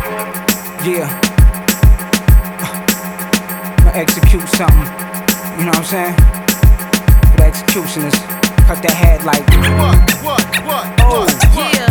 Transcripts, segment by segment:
Yeah. I'ma execute something. You know what I'm saying? For the executioners, cut that head like. Oh. Yeah.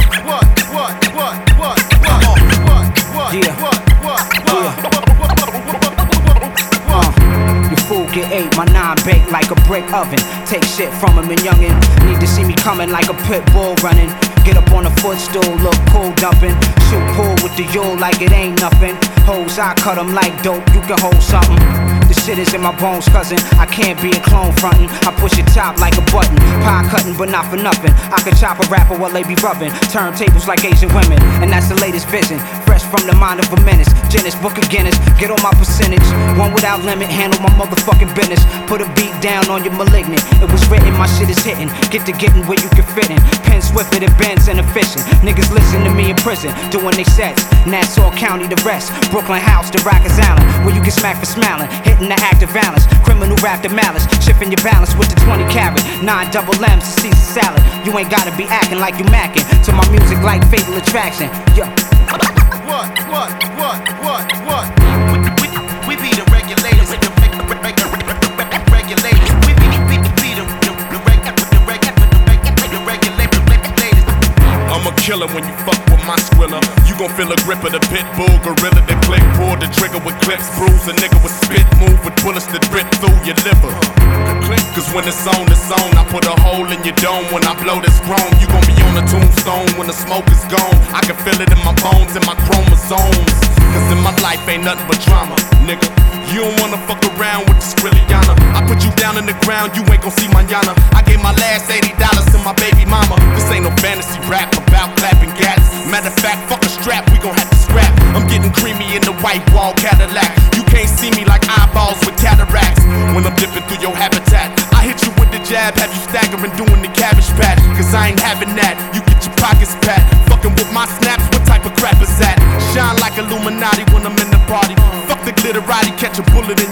Your fool get ate, my nine baked like a brick oven. Take shit from him and youngin'. Need to see me coming like a pit bull running. Get up on a footstool, look cool dumping. Shoot pool with the yule like it ain't nothing. Hoes, I cut them like dope, you can hold something. The shit is in my bones, cousin. I can't be a clone frontin'. I push it top like a button. Pie cutting, but not for nothing. I can chop a rapper while they be rubbing. Turntables like Asian women, and that's the latest vision. Fresh from the mind of a menace. Guinness, Book of Guinness, get on my percentage. One without limit, handle my motherfucking business. Put a beat down on your malignant. It was written, my shit is hitting. Get to getting where you can fit in. Pen swifter than Benz and efficient. Niggas listen to me in prison, doing they sets. Nassau County, the rest. Brooklyn House, the Rikers Island, where you get smacked for smiling. Hitting the act of violence, criminal rap to malice. Shifting your balance with the 20 carat. 9 double M's to Caesar salad. You ain't gotta be acting like you macking. To my music like Fatal Attraction. Yo. What? We be the regulators. We be the regulators. I'm a killer when you fuck with my Skrilla. You gon' feel a grip of the pit bull gorilla that click. Pull the trigger with clips, bruise a nigga with spit. Move with bullets that rip through your liver. Cause when it's on, I put a hole in your dome. When I blow this chrome, you gon' be on the tombstone when the smoke is gone. I can feel it in my bones and my chromosomes. Cause in my life ain't nothing but drama, nigga. You don't wanna fuck around with the Skrillana. I put you down in the ground, you ain't gon' see mañana. I gave my last $80 to my baby mama. This ain't no fantasy rap about clapping gats. Matter of fact, fuck a strap, we gon' have to scrap. I'm getting creamy in the white wall Cadillac. You can't see me like eyeballs with cataracts. When I'm dipping through your habitat, I hit you with the jab, have you staggering doing the cabbage patch. Cause I ain't having that, you get your pockets pat. Fucking with my snaps, what type of crap is that? Shine like Illuminati when I'm in the party. Fuck the glitterati, catch a bullet in